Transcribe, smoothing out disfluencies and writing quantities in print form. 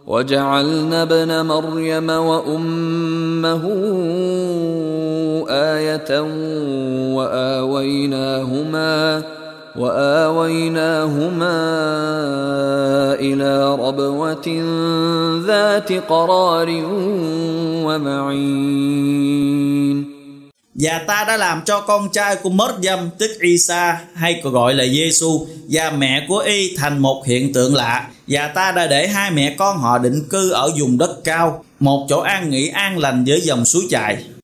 وجعلنا ابن مريم وأمه آية وآويناهما إلى ربوة ذات قرار ومعين. Và ta đã làm cho con trai của Mớt-dâm tức Isa hay còn gọi là Giê-xu và mẹ của y thành một hiện tượng lạ. Và ta đã để hai mẹ con họ định cư ở vùng đất cao, một chỗ an nghỉ an lành với dòng suối chảy.